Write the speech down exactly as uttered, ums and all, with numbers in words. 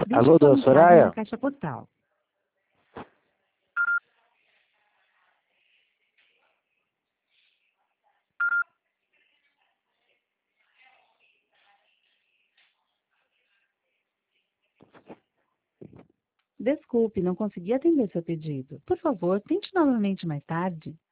Deixe Alô, sua dona mensagem na Soraya? caixa postal. Desculpe, não consegui atender seu pedido. Por favor, tente novamente mais tarde.